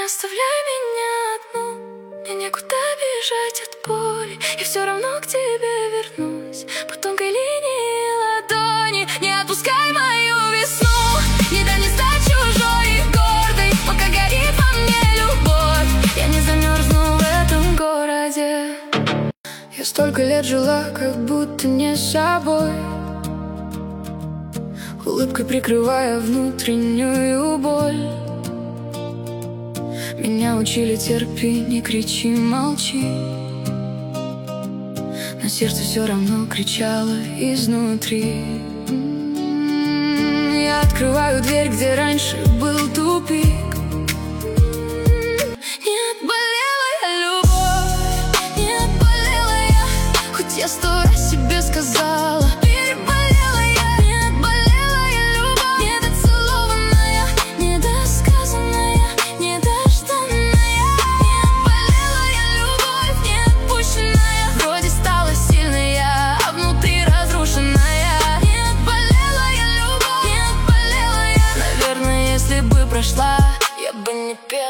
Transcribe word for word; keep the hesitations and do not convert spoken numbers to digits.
оставляй меня одну, мне некуда бежать от боли. Я все равно к тебе вернусь по тонкой линии ладони. Не отпускай мою весну, не дай мне стать чужой и гордой, пока горит во мне любовь. Я не замерзну в этом городе. Я столько лет жила, как будто не собой, улыбкой прикрывая внутреннюю боль. Меня учили: терпи, не кричи, молчи. Но сердце все равно кричало изнутри. Я открываю дверь, где раньше был тупик. Не отболела я любовь, не отболела я, хоть я сто раз себе сказала. Переболела я, не отболела я любовь, недоцелованная, недосказанная, недожданная. Не отболела я любовь, не отпущенная, вроде стала сильной я, а внутри разрушенная. Не отболела я любовь, не отболела я. Наверное, если бы прошла, я бы не пела.